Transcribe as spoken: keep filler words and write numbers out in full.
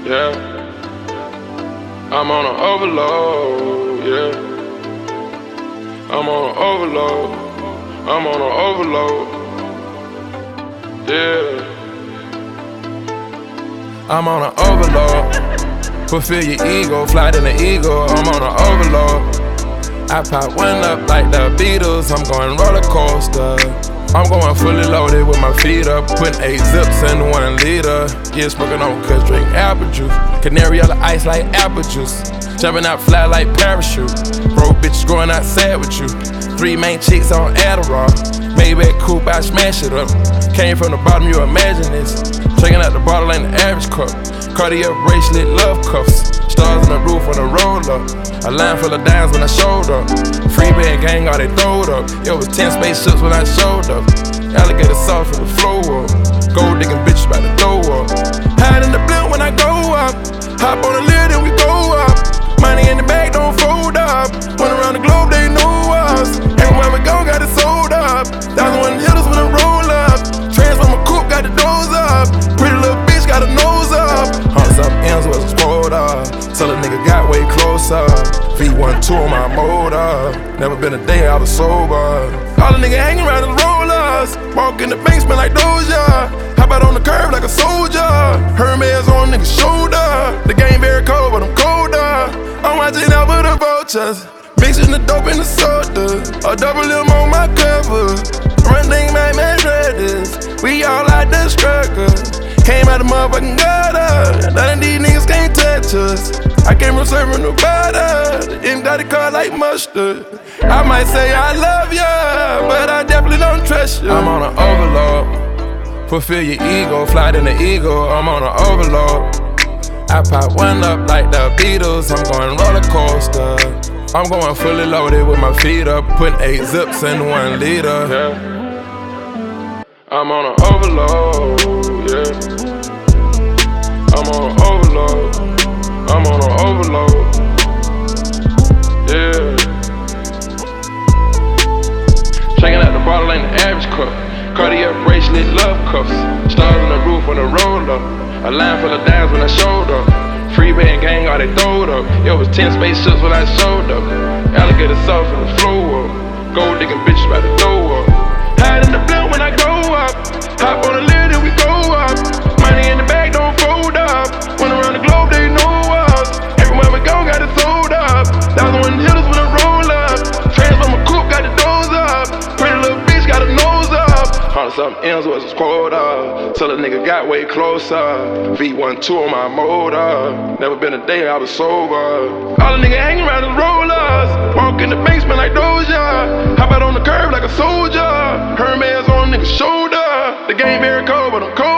yeah. I'm on an overload, yeah. I'm on an overload, I'm on an overload, yeah. I'm on an overload, fulfill your ego, fly in the ego, I'm on an overload. I pop one up like the Beatles, I'm going roller coaster. I'm going fully loaded with my feet up, putting eight zips in one liter. Yeah, smoking on cuss, drink apple juice. Canary yellow ice like apple juice. Jumping out fly like parachute. Broke bitches growing outside with you. Three main chicks on Adderall. Maybach coupe, I smash it up. Came from the bottom, you imagine this. Drinking out the bottle ain't the average cup. Cartier bracelet, love cuffs. Stars on the roof on the roll up. A line full of dimes when I showed up. Free band gang, all they throwed up. It was ten spaceships when I showed up. Alligator sauce for the flow up. Gold digging bitches about to throw up. Hide in the blimp when I go up. Hop on the lid and we go up. Money in the bag, don't fold up. Went around the globe, they know us. Everywhere we go, got it sold up. Thousand one hitters when I roll up. Transform my coupe, got the doors up. Pretty little bitch, got a nose up. Hunts up, ends was explode up. Tell a nigga got way closer. V one two on my motor. Never been a day I was sober. All the nigga hanging around the rollers. Walk in the bank, smell like Doja. Hop out on the curb like a soldier. Hermes on nigga's shoulder. The game very cold, but I'm colder. I'm watching out for the vultures. Mixing the dope in the soda. A double M on my cover. Run thing, my man, brothers. We all like the struggle. Came out the motherfucking gutter. None of these niggas can't touch us. I came from serving the butter. The M got a car like mustard. I might say I love ya, but I definitely don't trust ya. I'm on an overload. Fulfill your ego, fly in the ego. I'm on an overload. I pop one up like the Beatles. I'm going roller coaster. I'm going fully loaded with my feet up, putting eight zips in one liter. Yeah. I'm on an overload. Yeah. I'm on an overload. I'm on an overload. Yeah. Checking out the bottle ain't the average cup. Cartier bracelet, love cuffs. Stars on the roof when I roll up. A line full of dimes when I showed up. Free band gang, all they throwed up. It was ten spaceships when I showed up. Alligator sauce on the flow up. Gold digging bitches about to throw up. Hide in the blimp when I go up. Hop on the lid and we go up. Money in the bag, don't fold up. Went around the globe, they know us. Everywhere we go, got it sold up. Thousand one hitters when I roll up. Transform my coupe, got the doors up. Pretty little bitch, got a nose up. Hundred something M's was a quota. Till a nigga got way closer. V one two on my motor. Never been a day I was sober. All the nigga hanging around the rollers. Walk in the bank, smell like Doja. Hop out on the curb like a soldier. Hermes on nigga's shoulder. The game very cold, but I'm cold.